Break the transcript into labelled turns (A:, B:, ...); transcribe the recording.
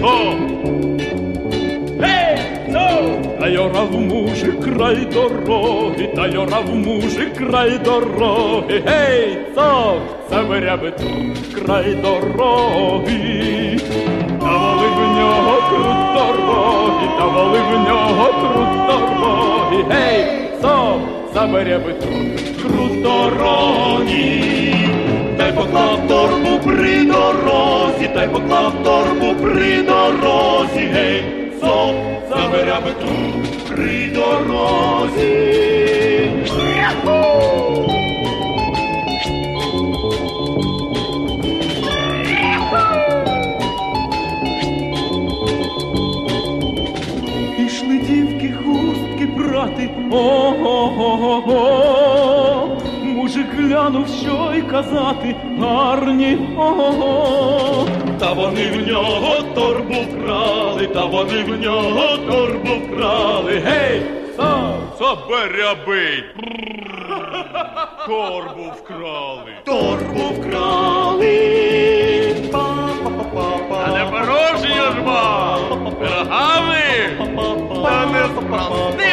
A: стоп! Та й орав мужик край дороги, та й орав мужик край дороги. Гей, цок, заберяби тут край дороги. Та воли в нього крут дороги, та воли в нього крут дороги. Гей, цок, заберяби тут крут дороги. Та й поклав торбу при дорозі, та й поклав торбу при дорозі. Гей, цок, заберяби тут при дорозі. Пішли дівки хустки брати, ого-го-го. Мужик глянув, що й казати, гарні, ого-го. Та вони в нього торбу вкрали, та вони в нього торбу вкрали. Гей, заберяби! Торбу вкрали. Торбу вкрали.
B: А не порожньо ж вам, пирогами, та не спасти.